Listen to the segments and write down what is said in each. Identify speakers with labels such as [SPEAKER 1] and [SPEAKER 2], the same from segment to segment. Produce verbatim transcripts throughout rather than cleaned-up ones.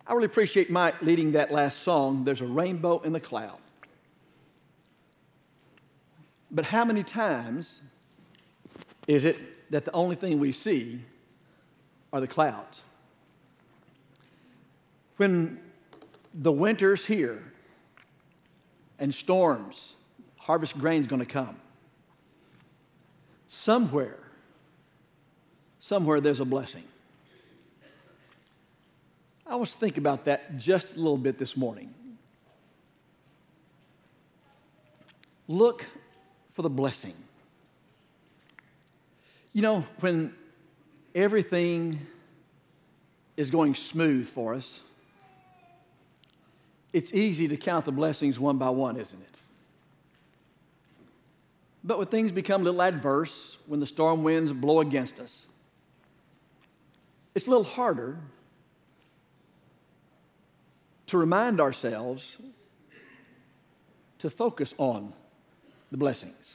[SPEAKER 1] I really appreciate Mike leading that last song, There's a Rainbow in the Cloud. But how many times is it that the only thing we see are the clouds? When the winter's here and storms, harvest grain's going to come. Somewhere, somewhere there's a blessing. I want to think about that just a little bit this morning. Look for the blessing. You know, when everything is going smooth for us, it's easy to count the blessings one by one, isn't it? But when things become a little adverse, when the storm winds blow against us, it's a little harder to remind ourselves to focus on the blessings.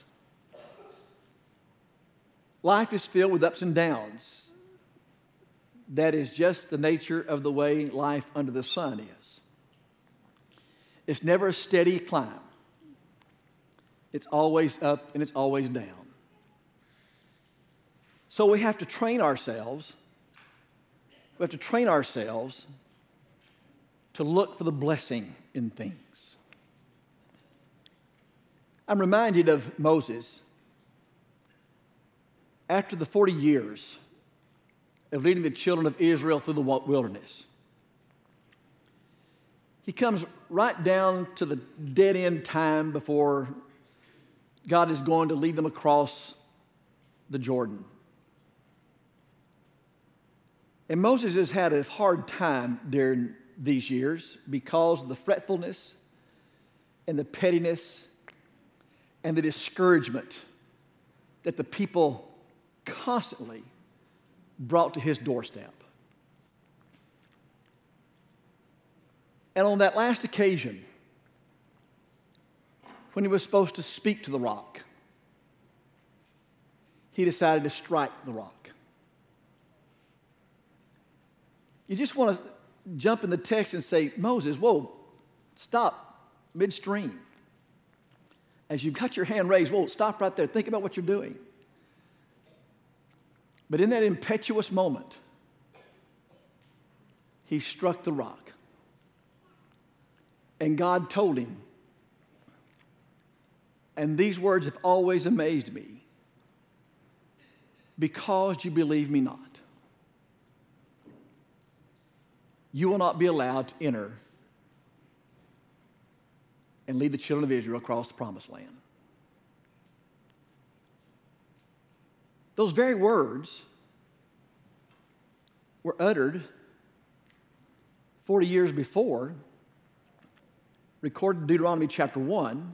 [SPEAKER 1] Life is filled with ups and downs. That is just the nature of the way life under the sun is. It's never a steady climb. It's always up and it's always down. So we have to train ourselves. We have to train ourselves to look for the blessing in things. I'm reminded of Moses. After the forty years of leading the children of Israel through the wilderness, he comes right down to the dead-end time before God is going to lead them across the Jordan. And Moses has had a hard time during these years because of the fretfulness and the pettiness and the discouragement that the people constantly brought to his doorstep. And on that last occasion, when he was supposed to speak to the rock, he decided to strike the rock. You just want to jump in the text and say, Moses, whoa, stop midstream. As you've got your hand raised, whoa, stop right there. Think about what you're doing. But in that impetuous moment, he struck the rock. And God told him, and these words have always amazed me, because you believe me not, you will not be allowed to enter and lead the children of Israel across the promised land. Those very words were uttered forty years before, recorded in Deuteronomy chapter one,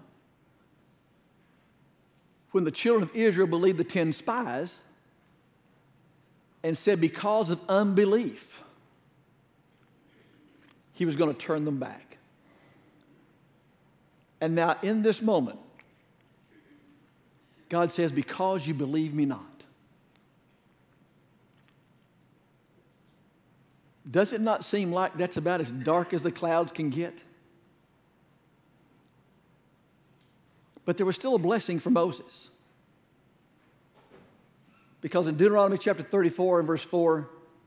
[SPEAKER 1] when the children of Israel believed the ten spies and said because of unbelief, he was going to turn them back. And now in this moment, God says, because you believe me not. Does it not seem like that's about as dark as the clouds can get? But there was still a blessing for Moses. Because in Deuteronomy chapter thirty-four and verse four,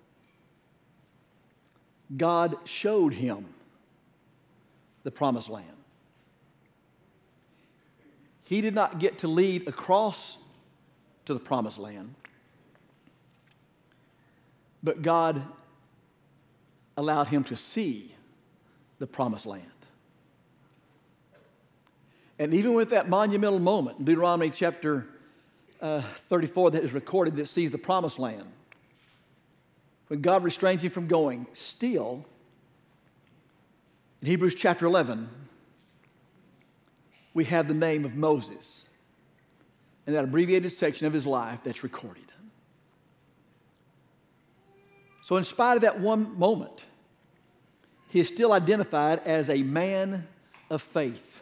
[SPEAKER 1] God showed him the promised land. He did not get to lead across to the promised land, but God allowed him to see the promised land. And even with that monumental moment in Deuteronomy chapter uh, thirty-four that is recorded that sees the promised land, when God restrains him from going, still, in Hebrews chapter eleven, we have the name of Moses in that abbreviated section of his life that's recorded. So in spite of that one moment, he is still identified as a man of faith.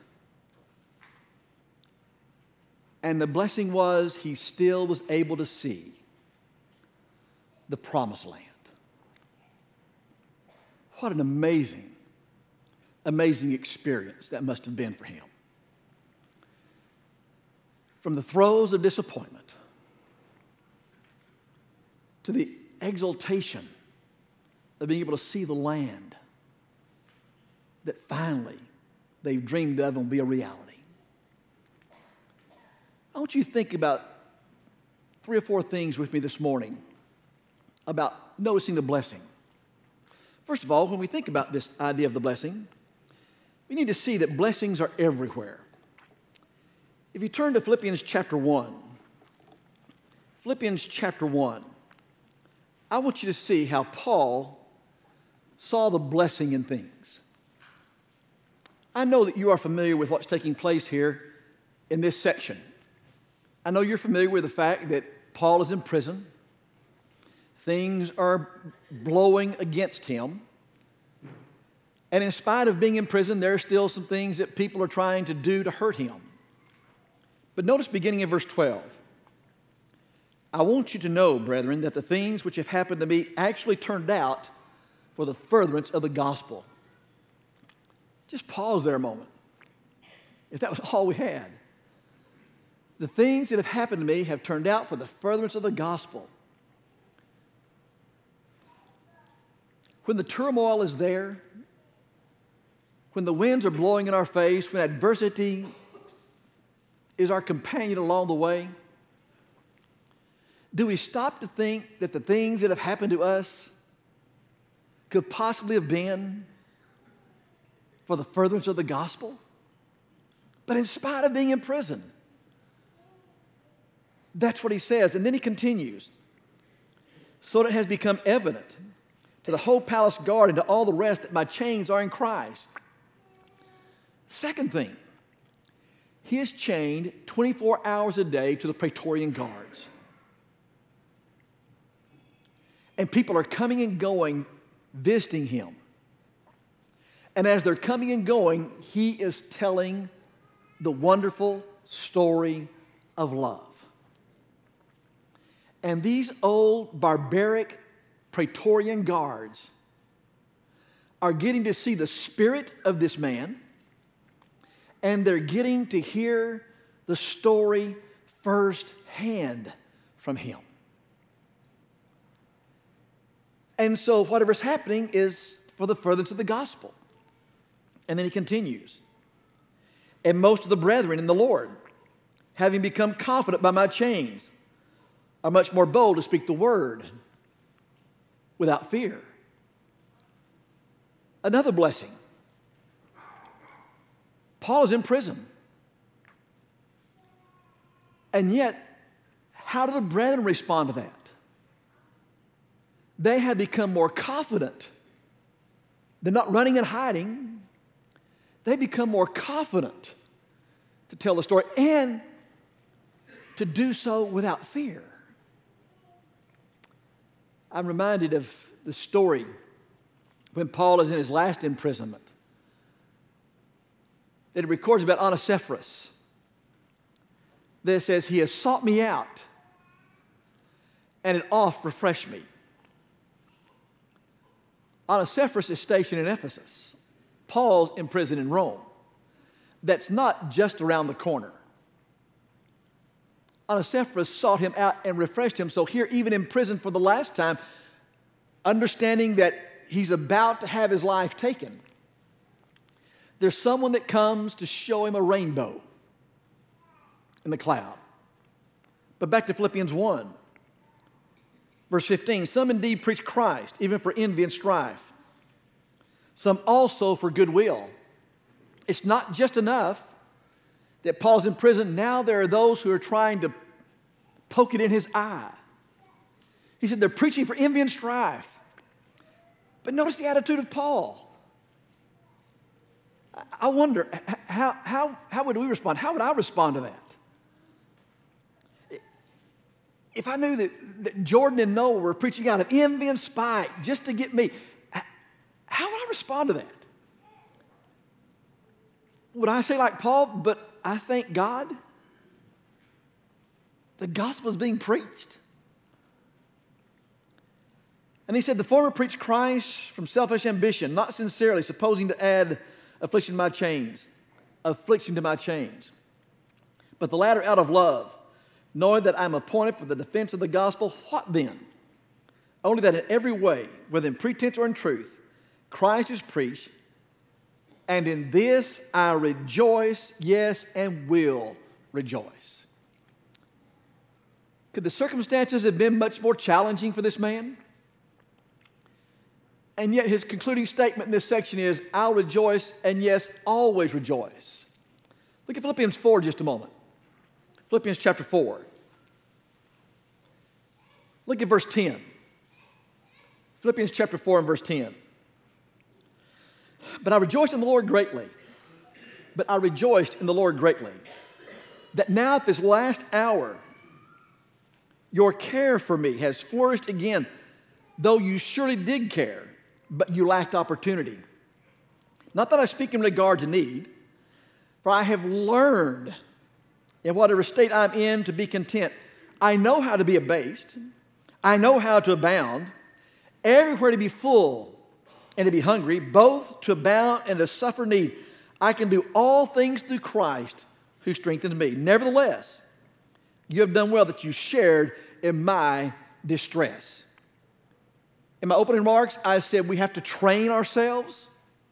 [SPEAKER 1] And the blessing was he still was able to see the promised land. What an amazing, amazing experience that must have been for him. From the throes of disappointment to the exultation of being able to see the land that finally they've dreamed of will be a reality. I want you to think about three or four things with me this morning about noticing the blessing. First of all, when we think about this idea of the blessing, we need to see that blessings are everywhere. If you turn to Philippians chapter one, Philippians chapter one, I want you to see how Paul saw the blessing in things. I know that you are familiar with what's taking place here in this section. I know you're familiar with the fact that Paul is in prison. Things are blowing against him. And in spite of being in prison, there are still some things that people are trying to do to hurt him. But notice beginning in verse twelve. I want you to know, brethren, that the things which have happened to me actually turned out for the furtherance of the gospel. Just pause there a moment. If that was all we had. The things that have happened to me have turned out for the furtherance of the gospel. When the turmoil is there, when the winds are blowing in our face, when adversity is our companion along the way, do we stop to think that the things that have happened to us could possibly have been for the furtherance of the gospel? But in spite of being in prison, that's what he says. And then he continues. So that it has become evident to the whole palace guard and to all the rest that my chains are in Christ. Second thing, he is chained twenty-four hours a day to the Praetorian guards. And people are coming and going, visiting him. And as they're coming and going, he is telling the wonderful story of love. And these old barbaric Praetorian guards are getting to see the spirit of this man, and they're getting to hear the story firsthand from him. And so whatever's happening is for the furtherance of the gospel. And then he continues. And most of the brethren in the Lord, having become confident by my chains, are much more bold to speak the word without fear. Another blessing. Paul is in prison. And yet, how do the brethren respond to that? They have become more confident. They're not running and hiding. They become more confident to tell the story and to do so without fear. I'm reminded of the story when Paul is in his last imprisonment. It records about Onesiphorus. That says, he has sought me out and it oft refreshed me. Onesiphorus is stationed in Ephesus. Paul's in prison in Rome. That's not just around the corner. Onesiphorus sought him out and refreshed him. So here, even in prison for the last time, understanding that he's about to have his life taken, there's someone that comes to show him a rainbow in the cloud. But back to Philippians one, verse fifteen. Some indeed preach Christ, even for envy and strife. Some also for goodwill. It's not just enough that Paul's in prison. Now there are those who are trying to poke it in his eye. He said they're preaching for envy and strife. But notice the attitude of Paul. I wonder, how, how, how would we respond? How would I respond to that? If I knew that, that Jordan and Noah were preaching out of envy and spite just to get me, how would I respond to that? Would I say like Paul, but I thank God the gospel is being preached? And he said, the former preached Christ from selfish ambition, not sincerely, supposing to add affliction to my chains, affliction to my chains. But the latter out of love, knowing that I am appointed for the defense of the gospel. What then? Only that in every way, whether in pretense or in truth, Christ is preached, and in this I rejoice, yes, and will rejoice. Could the circumstances have been much more challenging for this man? And yet his concluding statement in this section is, I'll rejoice, and yes, always rejoice. Look at Philippians four just a moment. Philippians chapter four. Look at verse ten. Philippians chapter four and verse ten. But I rejoiced in the Lord greatly. But I rejoiced in the Lord greatly, that now at this last hour, your care for me has flourished again, though you surely did care, but you lacked opportunity. Not that I speak in regard to need, for I have learned in whatever state I'm in to be content. I know how to be abased. I know how to abound. Everywhere to be full and to be hungry, both to abound and to suffer need. I can do all things through Christ who strengthens me. Nevertheless, you have done well that you shared in my distress. In my opening remarks, I said we have to train ourselves.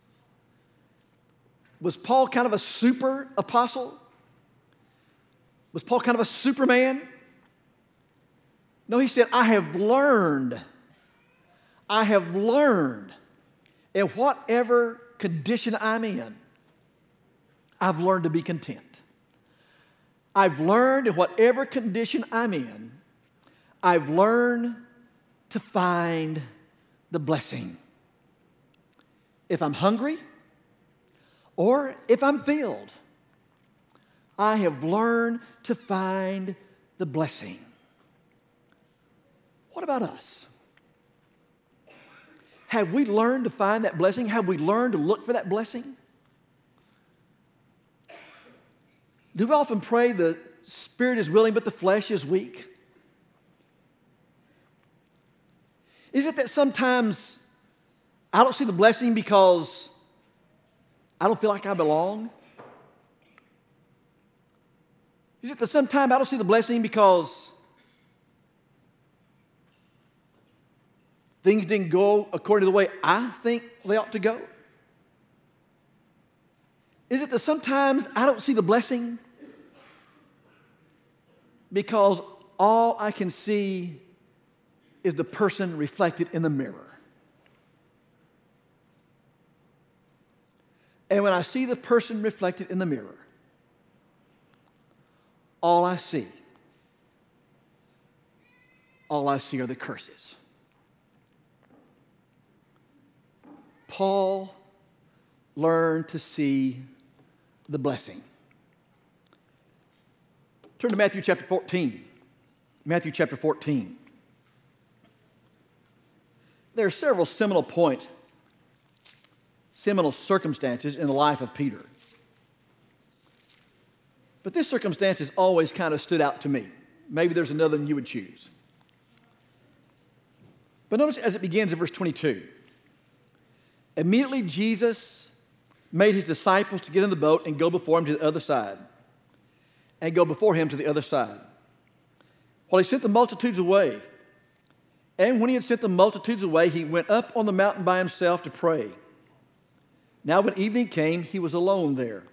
[SPEAKER 1] Was Paul kind of a super apostle? Was Paul kind of a superman? No, he said, I have learned. I have learned in whatever condition I'm in, I've learned to be content. I've learned in whatever condition I'm in, I've learned to find the blessing. If I'm hungry or if I'm filled, I have learned to find the blessing. What about us? Have we learned to find that blessing? Have we learned to look for that blessing? Do we often pray the spirit is willing but the flesh is weak? Is it that sometimes I don't see the blessing because I don't feel like I belong? Is it that sometimes I don't see the blessing because things didn't go according to the way I think they ought to go? Is it that sometimes I don't see the blessing because all I can see is the person reflected in the mirror? And when I see the person reflected in the mirror, all I see, all I see are the curses. Paul learned to see the blessing. Turn to Matthew chapter fourteen. Matthew chapter fourteen. There are several seminal points, seminal circumstances in the life of Peter. But this circumstance has always kind of stood out to me. Maybe there's another one you would choose. But notice as it begins in verse twenty-two. Immediately Jesus made his disciples to get in the boat and go before him to the other side. And go before him to the other side. While he sent the multitudes away. And when he had sent the multitudes away, he went up on the mountain by himself to pray. Now when evening came, he was alone there.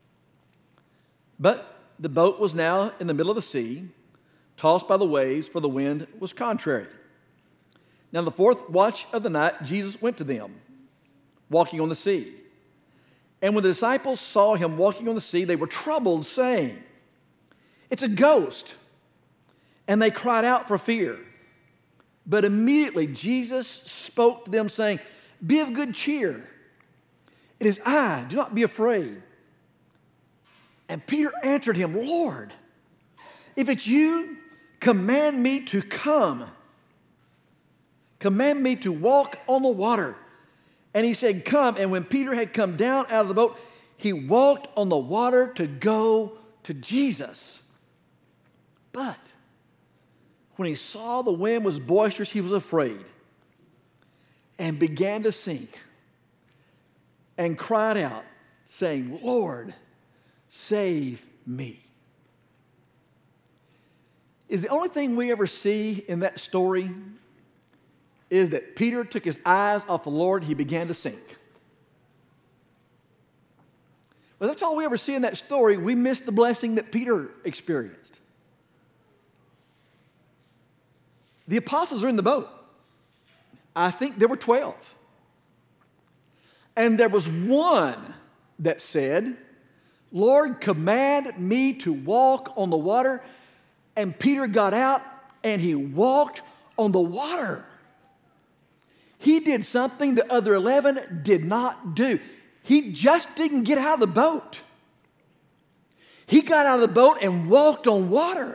[SPEAKER 1] But the boat was now in the middle of the sea, tossed by the waves, for the wind was contrary. Now the fourth watch of the night, Jesus went to them, walking on the sea. And when the disciples saw him walking on the sea, they were troubled, saying, "It's a ghost." And they cried out for fear. But immediately Jesus spoke to them, saying, "Be of good cheer. It is I, do not be afraid." And Peter answered him, "Lord, if it's you, command me to come. Command me to walk on the water." And he said, "Come." And when Peter had come down out of the boat, he walked on the water to go to Jesus. But when he saw the wind was boisterous, he was afraid. and began to sink and cried out, saying, Lord, save me. Is the only thing we ever see in that story is that Peter took his eyes off the Lord and he began to sink. Well, that's all we ever see in that story. We miss the blessing that Peter experienced. The apostles are in the boat. I think there were twelve. And there was one that said, Lord, command me to walk on the water. And Peter got out and he walked on the water. He did something the other eleven did not do. He just didn't get out of the boat. He got out of the boat and walked on water.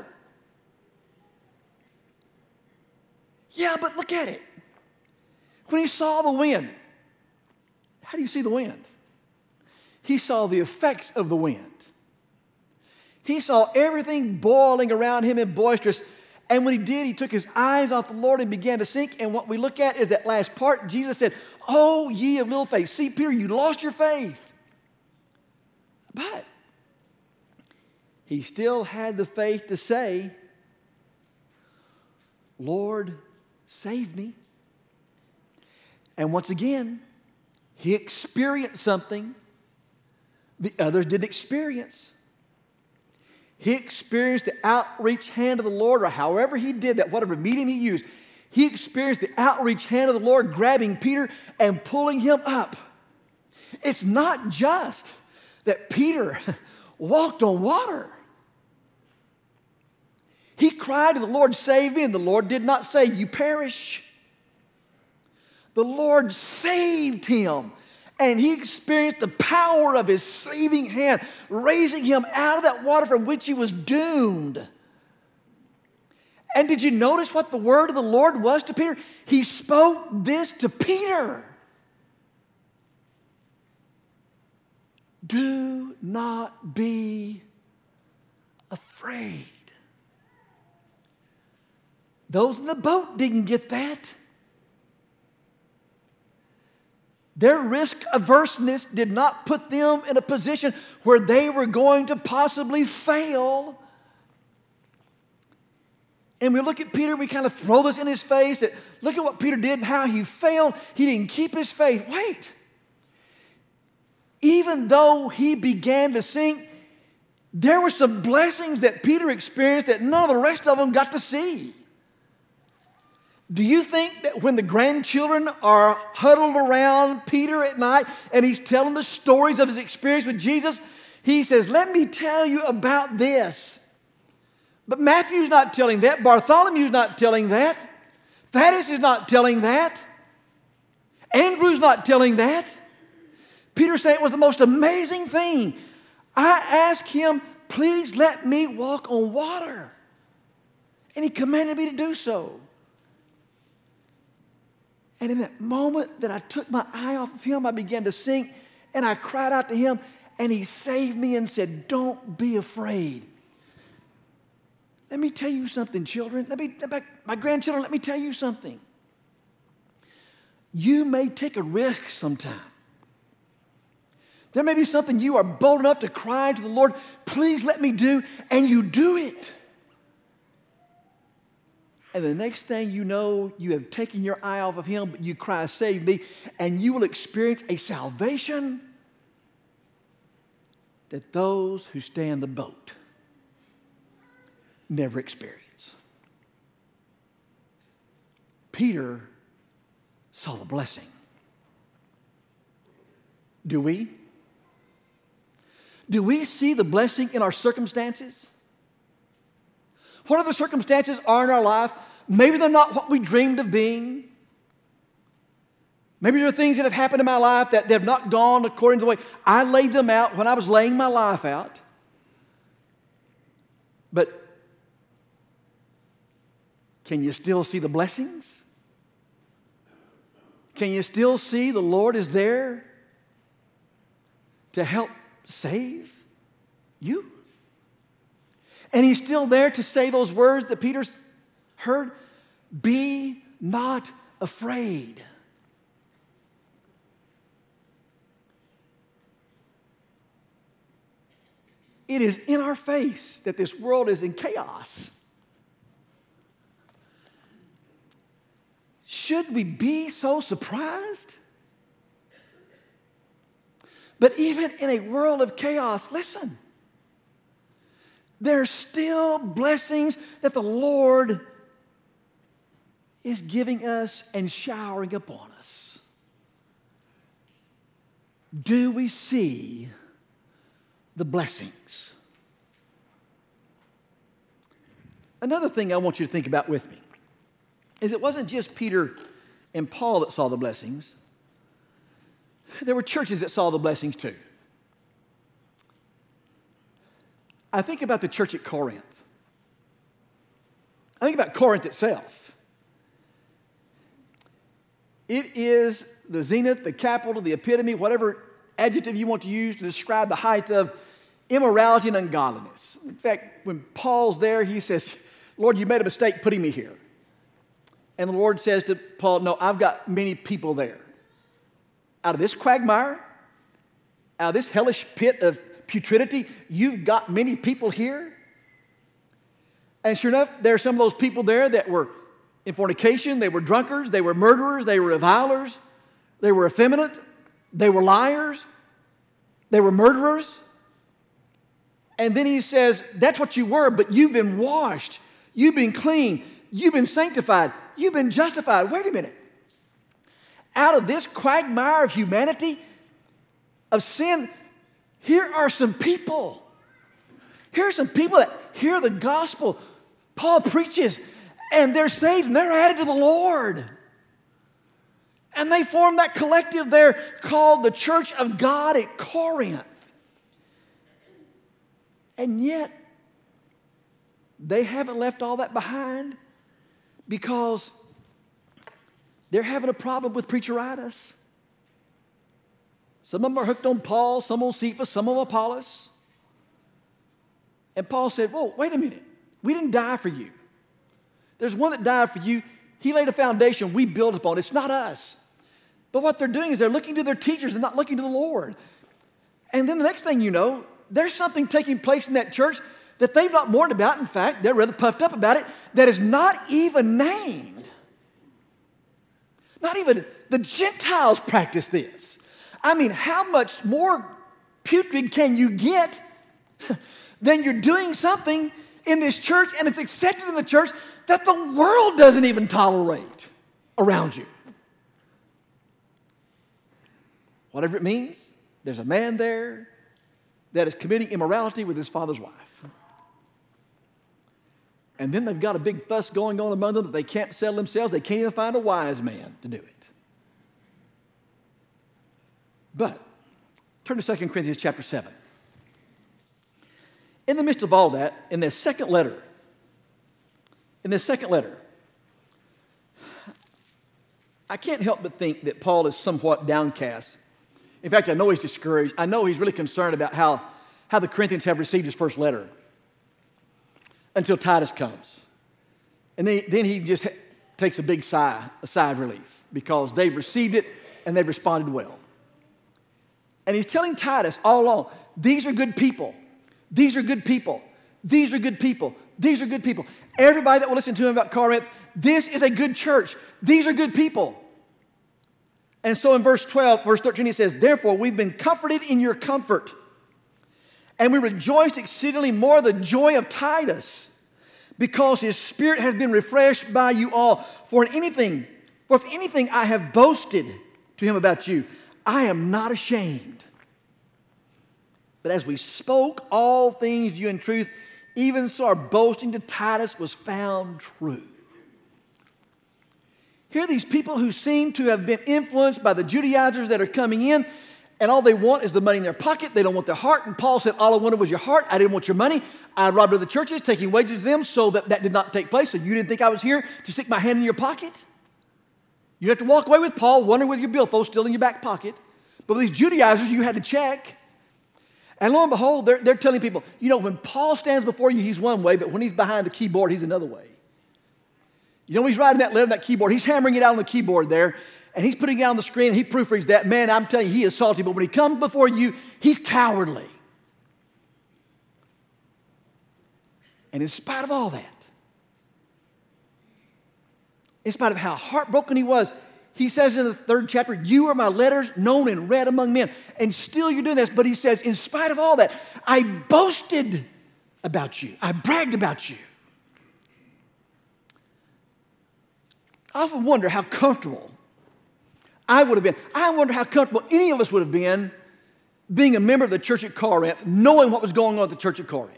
[SPEAKER 1] Yeah, but look at it. When he saw the wind, how do you see the wind? He saw the effects of the wind. He saw everything boiling around him and boisterous. And when he did, he took his eyes off the Lord and began to sink. And what we look at is that last part. Jesus said, oh, ye of little faith. See, Peter, you lost your faith. But he still had the faith to say, Lord, save me. And once again, he experienced something the others didn't experience. He experienced the outreach hand of the Lord, or however he did that, whatever medium he used. He experienced the outreach hand of the Lord grabbing Peter and pulling him up. It's not just that Peter walked on water. He cried to the Lord, save me, and the Lord did not say, you perish. The Lord saved him. And he experienced the power of his saving hand, raising him out of that water from which he was doomed. And did you notice what the word of the Lord was to Peter? He spoke this to Peter. Do not be afraid. Those in the boat didn't get that. Their risk averseness did not put them in a position where they were going to possibly fail. And we look at Peter, we kind of throw this in his face that look at what Peter did and how he failed. He didn't keep his faith. Wait. Even though he began to sink, there were some blessings that Peter experienced that none of the rest of them got to see. Do you think that when the grandchildren are huddled around Peter at night and he's telling the stories of his experience with Jesus, he says, let me tell you about this. But Matthew's not telling that. Bartholomew's not telling that. Thaddeus is not telling that. Andrew's not telling that. Peter said it was the most amazing thing. I asked him, please let me walk on water. And he commanded me to do so. And in that moment that I took my eye off of him, I began to sink, and I cried out to him, and he saved me and said, don't be afraid. Let me tell you something, children. Let me, my grandchildren, let me tell you something. You may take a risk sometime. There may be something you are bold enough to cry to the Lord, please let me do, and you do it. And the next thing you know, you have taken your eye off of him, but you cry, save me, and you will experience a salvation that those who stay in the boat never experience. Peter saw the blessing. Do we? Do we see the blessing in our circumstances? Whatever circumstances are in our life, maybe they're not what we dreamed of being. Maybe there are things that have happened in my life that they've not gone according to the way I laid them out when I was laying my life out. But can you still see the blessings? Can you still see the Lord is there to help save you? And he's still there to say those words that Peter heard. Be not afraid. It is in our face that this world is in chaos. Should we be so surprised? But even in a world of chaos, listen, there are still blessings that the Lord is giving us and showering upon us. Do we see the blessings? Another thing I want you to think about with me is it wasn't just Peter and Paul that saw the blessings. There were churches that saw the blessings too. I think about the church at Corinth. I think about Corinth itself. It is the zenith, the capital, the epitome, whatever adjective you want to use to describe the height of immorality and ungodliness. In fact, when Paul's there, he says, Lord, you made a mistake putting me here. And the Lord says to Paul, no, I've got many people there. Out of this quagmire, out of this hellish pit of putridity, you've got many people here. And sure enough, there are some of those people there that were in fornication, they were drunkards, they were murderers, they were revilers, they were effeminate, they were liars, they were murderers. And then he says, that's what you were, but you've been washed, you've been clean, you've been sanctified, you've been justified. Wait a minute. Out of this quagmire of humanity, of sin, here are some people. Here are some people that hear the gospel. Paul preaches, and they're saved, and they're added to the Lord. And they form that collective there called the Church of God at Corinth. And yet, they haven't left all that behind because they're having a problem with preacheritis. Some of them are hooked on Paul, some on Cephas, some on Apollos. And Paul said, whoa, wait a minute. We didn't die for you. There's one that died for you. He laid a foundation we build upon. It's not us. But what they're doing is they're looking to their teachers and not looking to the Lord. And then the next thing you know, there's something taking place in that church that they've not mourned about. In fact, they're rather puffed up about it, that is not even named. Not even the Gentiles practice this. I mean, how much more putrid can you get than you're doing something in this church and it's accepted in the church that the world doesn't even tolerate around you? Whatever it means, there's a man there that is committing immorality with his father's wife. And then they've got a big fuss going on among them that they can't settle themselves. They can't even find a wise man to do it. But turn to Second Corinthians chapter seven. In the midst of all that, in this second letter, in this second letter, I can't help but think that Paul is somewhat downcast. In fact, I know he's discouraged. I know he's really concerned about how, how the Corinthians have received his first letter until Titus comes. And then, then he just takes a big sigh, a sigh of relief, because they've received it and they've responded well. And he's telling Titus all along, these are good people. These are good people. These are good people. These are good people. Everybody that will listen to him about Corinth, this is a good church. These are good people. And so in verse twelve, verse thirteen, he says, therefore we've been comforted in your comfort, and we rejoiced exceedingly more the joy of Titus, because his spirit has been refreshed by you all. For in anything, for if anything I have boasted to him about you, I am not ashamed. But as we spoke all things to you in truth, even so our boasting to Titus was found true. Here are these people who seem to have been influenced by the Judaizers that are coming in, and all they want is the money in their pocket. They don't want their heart. And Paul said, all I wanted was your heart. I didn't want your money. I robbed other churches, taking wages of them, so that that did not take place. So you didn't think I was here to stick my hand in your pocket? You have to walk away with Paul, wondering whether your billfold's still in your back pocket. But with these Judaizers, you had to check. And lo and behold, they're, they're telling people, you know, when Paul stands before you, he's one way, but when he's behind the keyboard, he's another way. You know, when he's writing that letter on that keyboard, he's hammering it out on the keyboard there, and he's putting it out on the screen, and he proofreads that. Man, I'm telling you, he is salty, but when he comes before you, he's cowardly. And in spite of all that, in spite of how heartbroken he was, he says in the third chapter, you are my letters known and read among men. And still you're doing this. But he says, in spite of all that, I boasted about you. I bragged about you. I often wonder how comfortable I would have been. I wonder how comfortable any of us would have been being a member of the church at Corinth, knowing what was going on at the church at Corinth.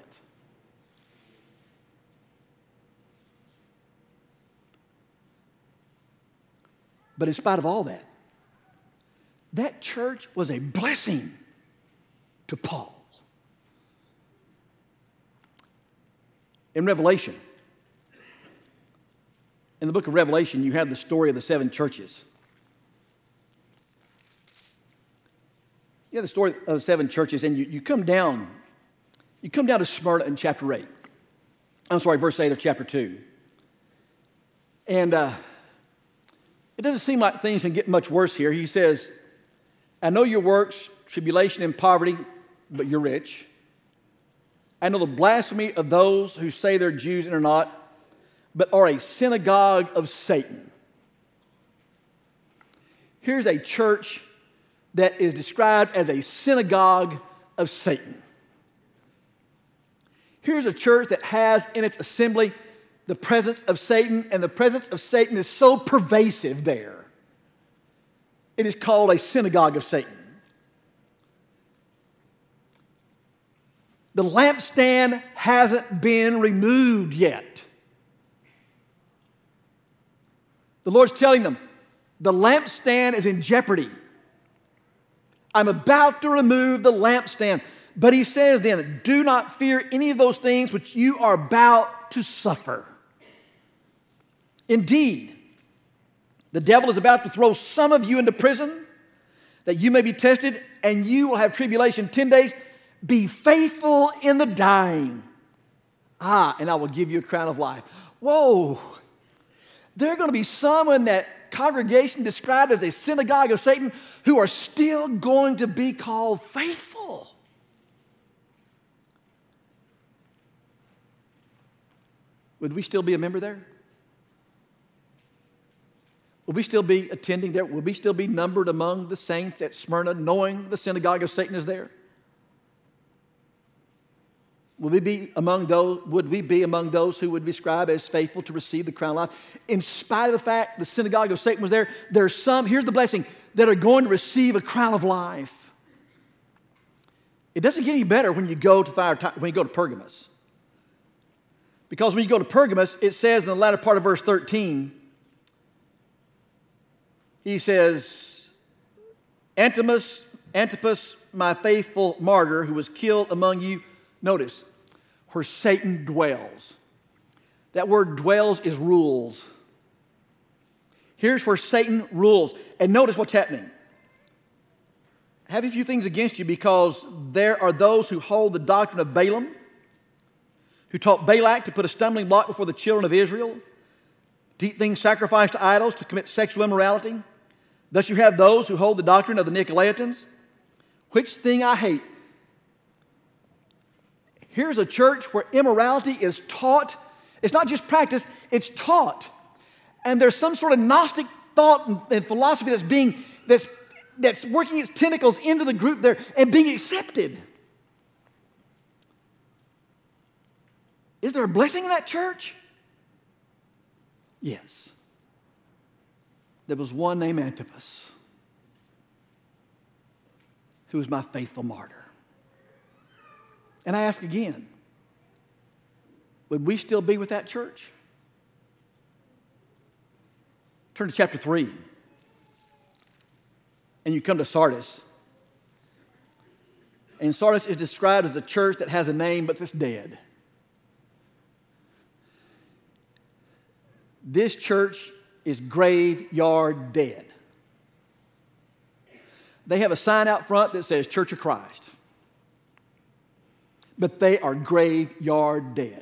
[SPEAKER 1] But in spite of all that, that church was a blessing to Paul. In Revelation, in the book of Revelation, you have the story of the seven churches. You have the story of the seven churches, and you, you come down, you come down to Smyrna in chapter eight. I'm sorry, verse eight of chapter two. And uh, it doesn't seem like things can get much worse here. He says, I know your works, tribulation and poverty, but you're rich. I know the blasphemy of those who say they're Jews and are not, but are a synagogue of Satan. Here's a church that is described as a synagogue of Satan. Here's a church that has in its assembly the presence of Satan, and the presence of Satan is so pervasive there. It is called a synagogue of Satan. The lampstand hasn't been removed yet. The Lord's telling them, the lampstand is in jeopardy. I'm about to remove the lampstand. But he says then, do not fear any of those things which you are about to suffer. Indeed, the devil is about to throw some of you into prison that you may be tested, and you will have tribulation ten days. Be faithful in the dying. Ah, and I will give you a crown of life. Whoa. There are going to be some in that congregation described as a synagogue of Satan who are still going to be called faithful. Would we still be a member there? Will we still be attending there? Will we still be numbered among the saints at Smyrna, knowing the synagogue of Satan is there? Will we be among those, would we be among those who would be described as faithful to receive the crown of life? In spite of the fact the synagogue of Satan was there, there's some, here's the blessing, that are going to receive a crown of life. It doesn't get any better when you go to Thyatira, when you go to Pergamos. Because when you go to Pergamos, it says in the latter part of verse thirteen, he says, Antipas, Antipas, my faithful martyr, who was killed among you, notice, where Satan dwells. That word dwells is rules. Here's where Satan rules. And notice what's happening. I have a few things against you because there are those who hold the doctrine of Balaam, who taught Balak to put a stumbling block before the children of Israel, to eat things sacrificed to idols, to commit sexual immorality. Thus you have those who hold the doctrine of the Nicolaitans, which thing I hate. Here's a church where immorality is taught. It's not just practiced, it's taught. And there's some sort of Gnostic thought and, and philosophy that's being that's that's working its tentacles into the group there and being accepted. Is there a blessing in that church? Yes. There was one named Antipas who was my faithful martyr. And I ask again, would we still be with that church? Turn to chapter three. And you come to Sardis. And Sardis is described as a church that has a name but that's dead. This church is graveyard dead. They have a sign out front that says Church of Christ. But they are graveyard dead.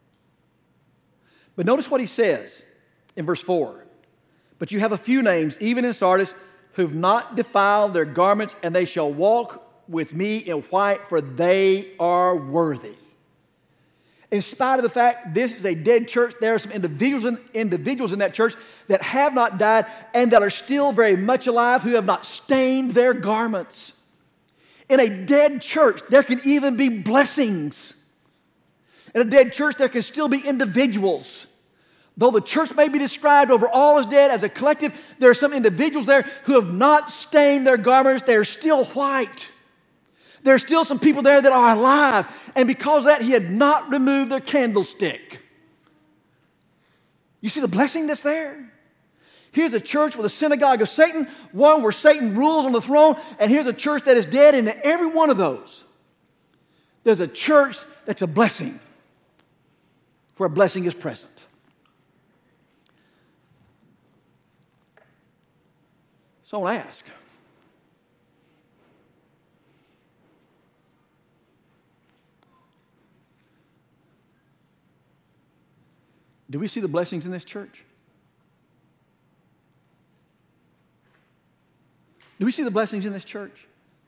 [SPEAKER 1] But notice what he says in verse four. But you have a few names, even in Sardis, who've not defiled their garments, and they shall walk with me in white, for they are worthy. In spite of the fact this is a dead church, there are some individuals in, individuals in that church that have not died and that are still very much alive, who have not stained their garments. In a dead church, there can even be blessings. In a dead church, there can still be individuals. Though the church may be described overall as dead, as a collective, there are some individuals there who have not stained their garments. They are still white. There are still some people there that are alive. And because of that, he had not removed their candlestick. You see the blessing that's there? Here's a church with a synagogue of Satan, one where Satan rules on the throne, and here's a church that is dead. And in every one of those, there's a church that's a blessing, where a blessing is present. So I want to ask, do we see the blessings in this church? Do we see the blessings in this church?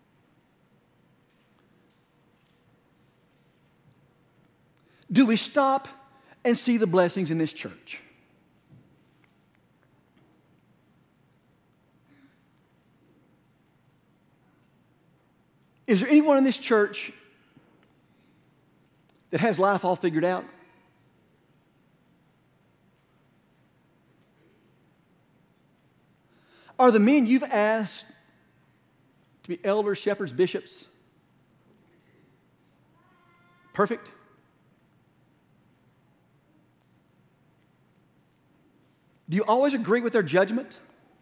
[SPEAKER 1] Do we stop and see the blessings in this church? Is there anyone in this church that has life all figured out? Are the men you've asked to be elders, shepherds, bishops perfect? Do you always agree with their judgment?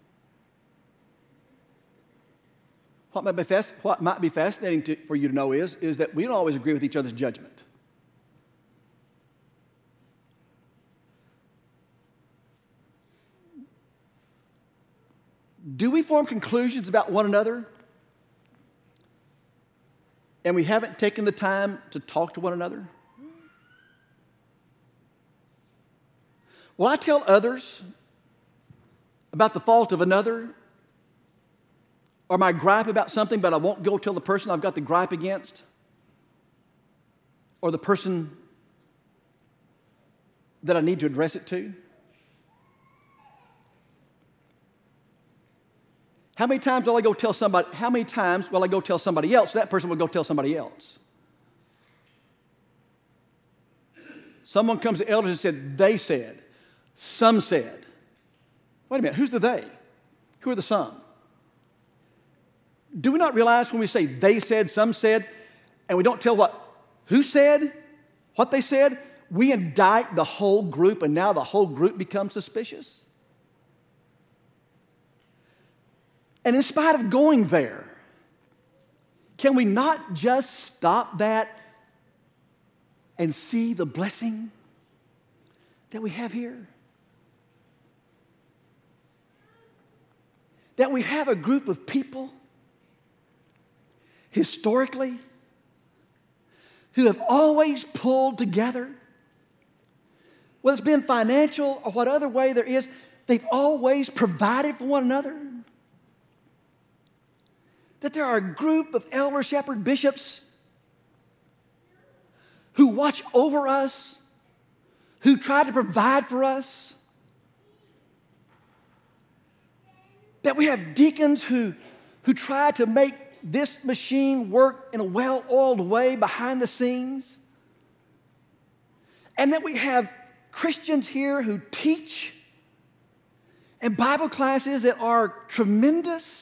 [SPEAKER 1] What might be, fast, what might be fascinating to, for you to know is, is that we don't always agree with each other's judgment. Do we form conclusions about one another and we haven't taken the time to talk to one another? Will I tell others about the fault of another, or my gripe about something, but I won't go tell the person I've got the gripe against, or the person that I need to address it to? How many times will I go tell somebody, how many times will I go tell somebody else, that person will go tell somebody else? Someone comes to elders and said, they said, some said. Wait a minute, who's the they? Who are the some? Do we not realize when we say they said, some said, and we don't tell what, who said, what they said, we indict the whole group, and now the whole group becomes suspicious? And in spite of going there, can we not just stop that and see the blessing that we have here? That we have a group of people historically who have always pulled together. Whether it's been financial or what other way there is, they've always provided for one another. That there are a group of elder, shepherd, bishops who watch over us, who try to provide for us. That we have deacons who, who try to make this machine work in a well-oiled way behind the scenes. And that we have Christians here who teach and Bible classes that are tremendous.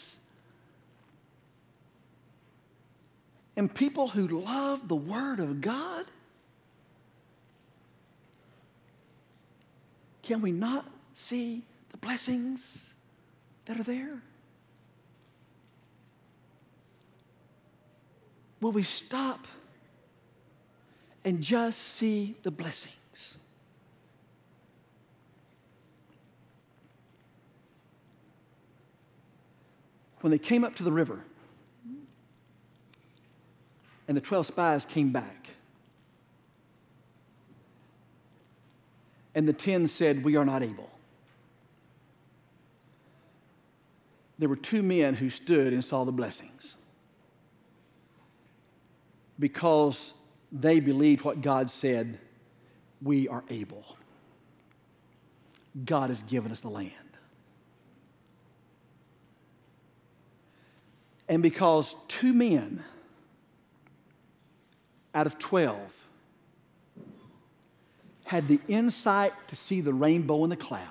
[SPEAKER 1] And people who love the Word of God. Can we not see the blessings that are there? Will we stop and just see the blessings? When they came up to the river, and the twelve spies came back, and the ten said, we are not able. There were two men who stood and saw the blessings because they believed what God said we are able. God has given us the land. And because two men out of twelve had the insight to see the rainbow in the cloud,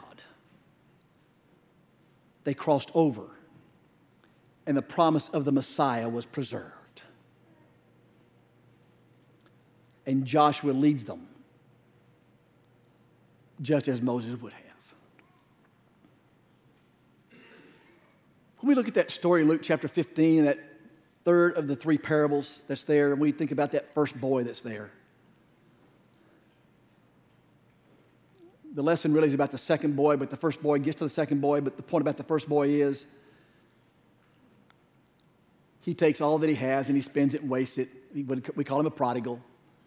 [SPEAKER 1] they crossed over, and the promise of the Messiah was preserved. And Joshua leads them, just as Moses would have. When we look at that story in Luke chapter fifteen, that third of the three parables that's there, and we think about that first boy that's there, the lesson really is about the second boy, but the first boy gets to the second boy, but the point about the first boy is he takes all that he has and he spends it and wastes it. We call him a prodigal.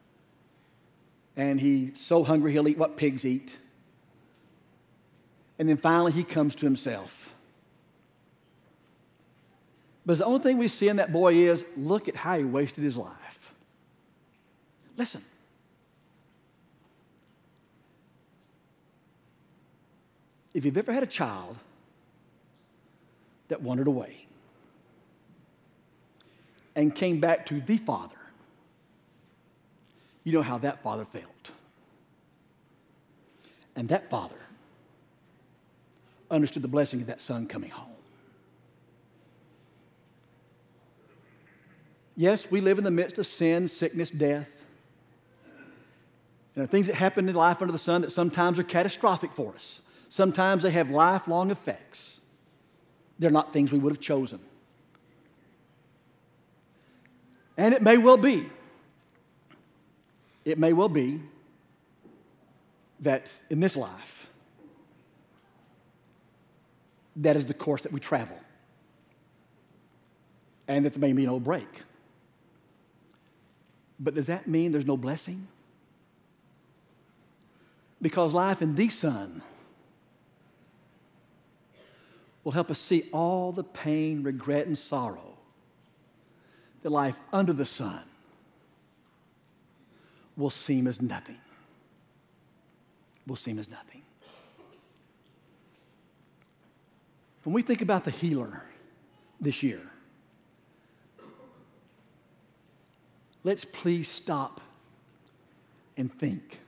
[SPEAKER 1] And he's so hungry he'll eat what pigs eat. And then finally he comes to himself. But the only thing we see in that boy is, look at how he wasted his life. Listen. If you've ever had a child that wandered away and came back to the father, you know how that father felt. And that father understood the blessing of that son coming home. Yes, we live in the midst of sin, sickness, death. There are things that happen in life under the sun that sometimes are catastrophic for us. Sometimes they have lifelong effects. They're not things we would have chosen. And it may well be, it may well be that in this life, that is the course that we travel. And that there may be no break. But does that mean there's no blessing? Because life in the Son will help us see all the pain, regret, and sorrow that life under the sun will seem as nothing. Will seem as nothing. When we think about the healer this year, let's please stop and think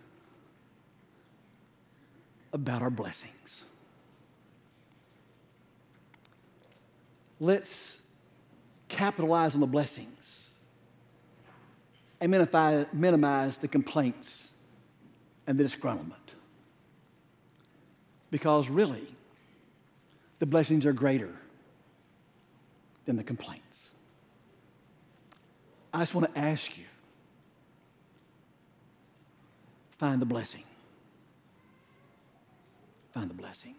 [SPEAKER 1] about our blessings. Let's capitalize on the blessings and minimize the complaints and the disgruntlement. Because really, the blessings are greater than the complaints. I just want to ask you, find the blessing. Find the blessing.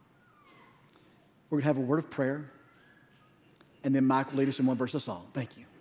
[SPEAKER 1] We're going to have a word of prayer, and then Mike will lead us in one verse of song. Thank you.